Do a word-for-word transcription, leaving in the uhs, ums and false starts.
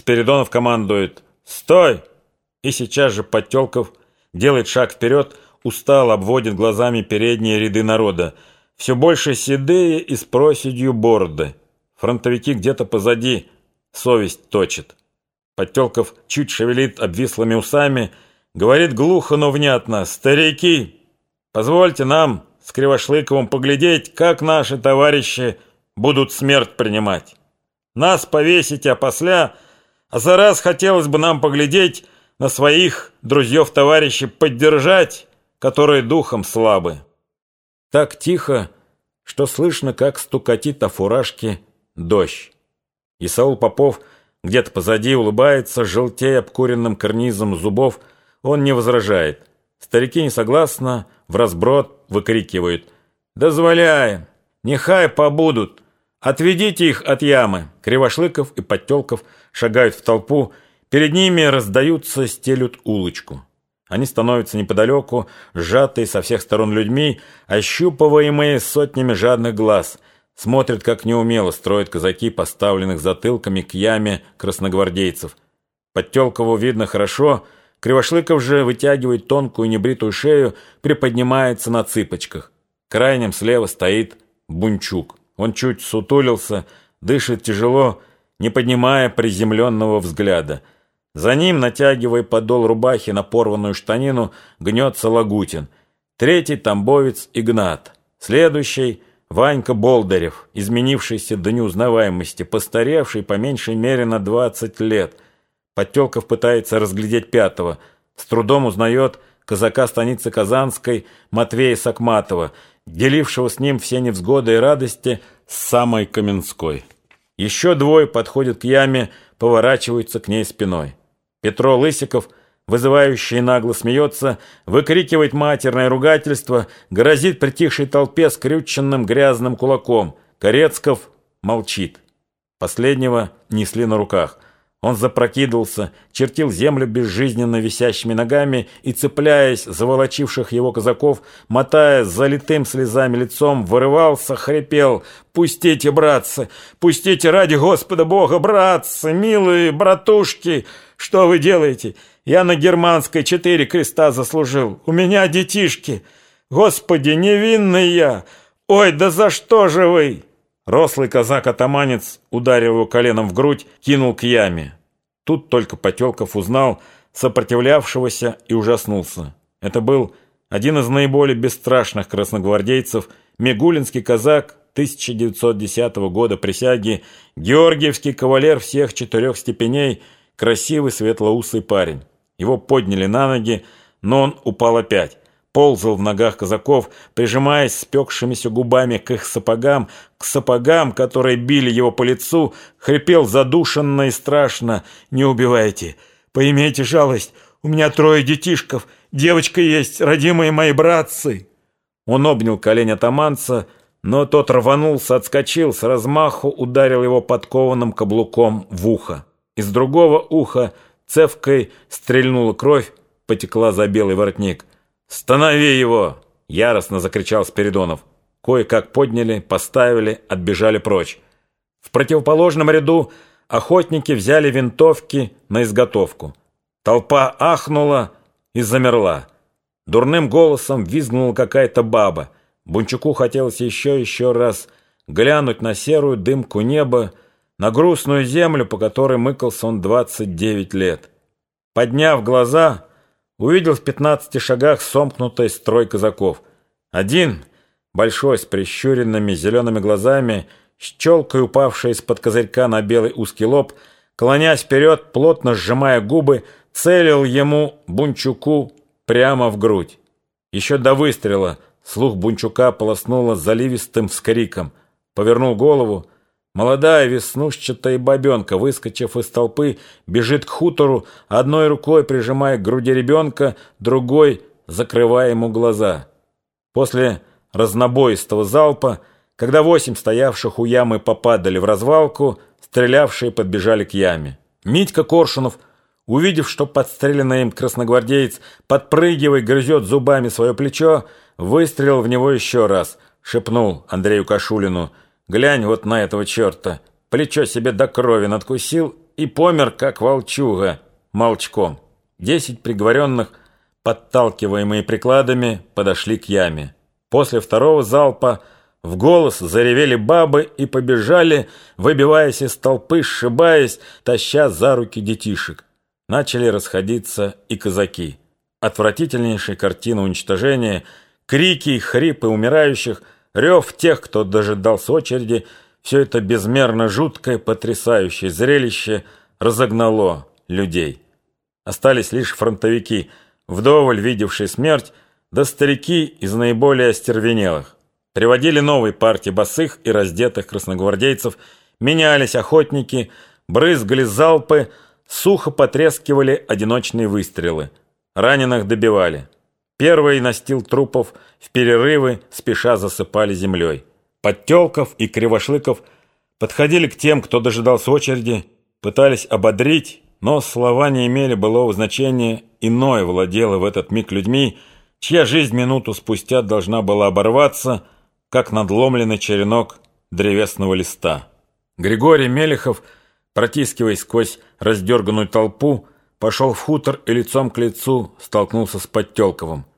Спиридонов командует: «Стой!» И сейчас же Подтелков делает шаг вперед, устало обводит глазами передние ряды народа. Все больше седые и с проседью бороды. Фронтовики где-то позади, совесть точит. Подтелков чуть шевелит обвислыми усами, говорит глухо, но внятно: «Старики, позвольте нам с Кривошлыковым поглядеть, как наши товарищи будут смерть принимать. Нас повесить, а после, а за раз хотелось бы нам поглядеть на своих друзьев-товарищей, поддержать, которые духом слабы». Так тихо, что слышно, как стукатит о фуражке дождь. И Саул Попов где-то позади улыбается, желтея обкуренным карнизом зубов. Он не возражает. Старики несогласно вразброд выкрикивают: «Дозволяем! Нехай побудут! Отведите их от ямы!» Кривошлыков и Подтелков шагают в толпу. Перед ними раздаются, стелют улочку. Они становятся неподалеку, сжатые со всех сторон людьми, ощупываемые сотнями жадных глаз. Смотрят, как неумело строят казаки, поставленных затылками к яме красногвардейцев. Подтелкову видно хорошо, Кривошлыков же вытягивает тонкую небритую шею, приподнимается на цыпочках. Крайним слева стоит Бунчук. Он чуть сутулился, дышит тяжело, не поднимая приземленного взгляда. За ним, натягивая подол рубахи на порванную штанину, гнется Лагутин. Третий — тамбовец Игнат. Следующий — Ванька Болдырев, изменившийся до неузнаваемости, постаревший по меньшей мере на двадцать лет. Подтелков пытается разглядеть пятого. С трудом узнает казака станицы Казанской Матвея Сакматова, делившего с ним все невзгоды и радости с самой Каменской. Еще двое подходят к яме, поворачиваются к ней спиной. Петро Лысиков, вызывающий, нагло смеется, выкрикивает матерное ругательство, грозит притихшей толпе скрюченным грязным кулаком. Корецков молчит. Последнего несли на руках. Он запрокидывался, чертил землю безжизненно висящими ногами и, цепляясь за волочивших его казаков, мотая залитым слезами лицом, вырывался, хрипел: «Пустите, братцы! Пустите ради Господа Бога, братцы! Милые братушки! Что вы делаете? Я на Германской четыре креста заслужил! У меня детишки! Господи, невинный я! Ой, да за что же вы?» Рослый казак-атаманец ударил его коленом в грудь, кинул к яме. Тут только Подтелков узнал сопротивлявшегося и ужаснулся. Это был один из наиболее бесстрашных красногвардейцев, мигулинский казак тысяча девятьсот десятого года присяги, георгиевский кавалер всех четырех степеней, красивый светлоусый парень. Его подняли на ноги, но он упал опять. Ползал в ногах казаков, прижимаясь спекшимися губами к их сапогам, к сапогам, которые били его по лицу, хрипел задушенно и страшно: «Не убивайте! Поимейте жалость! У меня трое детишков! Девочка есть, родимые мои братцы!» Он обнял колень атаманца, но тот рванулся, отскочил, с размаху ударил его подкованным каблуком в ухо. Из другого уха цевкой стрельнула кровь, потекла за белый воротник. «Станови его!» — яростно закричал Спиридонов. Кое-как подняли, поставили, отбежали прочь. В противоположном ряду охотники взяли винтовки на изготовку. Толпа ахнула и замерла. Дурным голосом визгнула какая-то баба. Бунчуку хотелось еще еще раз глянуть на серую дымку неба, на грустную землю, по которой мыкался он двадцать девять лет. Подняв глаза, увидел в пятнадцати шагах сомкнутый строй казаков. Один, большой, с прищуренными зелеными глазами, с челкой, упавшей из-под козырька на белый узкий лоб, клонясь вперед, плотно сжимая губы, целил ему, Бунчуку, прямо в грудь. Еще до выстрела слух Бунчука полоснуло заливистым вскриком. Повернул голову. Молодая веснушчатая бабенка, выскочив из толпы, бежит к хутору, одной рукой прижимая к груди ребенка, другой закрывая ему глаза. После разнобоистого залпа, когда восемь стоявших у ямы попадали в развалку, стрелявшие подбежали к яме. Митька Коршунов, увидев, что подстреленный им красногвардеец, подпрыгивая, грызет зубами свое плечо, выстрелил в него еще раз, шепнул Андрею Кашулину: «Глянь вот на этого черта, плечо себе до крови надкусил и помер, как волчуга, молчком. Десять приговоренных, подталкиваемые прикладами, подошли к яме. После второго залпа в голос заревели бабы и побежали, выбиваясь из толпы, сшибаясь, таща за руки детишек. Начали расходиться и казаки. Отвратительнейшая картина уничтожения, крики и хрипы умирающих, рев тех, кто дожидался очереди, все это безмерно жуткое, потрясающее зрелище разогнало людей. Остались лишь фронтовики, вдоволь видевшие смерть, да старики из наиболее остервенелых. Приводили новые партии босых и раздетых красногвардейцев, менялись охотники, брызгали залпы, сухо потрескивали одиночные выстрелы. Раненых добивали. Первый настил трупов в перерывы спеша засыпали землей. Подтелков и Кривошлыков подходили к тем, кто дожидался очереди, пытались ободрить, но слова не имели былого значения, иное владело в этот миг людьми, чья жизнь минуту спустя должна была оборваться, как надломленный черенок древесного листа. Григорий Мелехов, протискиваясь сквозь раздерганную толпу, пошел в хутор и лицом к лицу столкнулся с Подтелковым.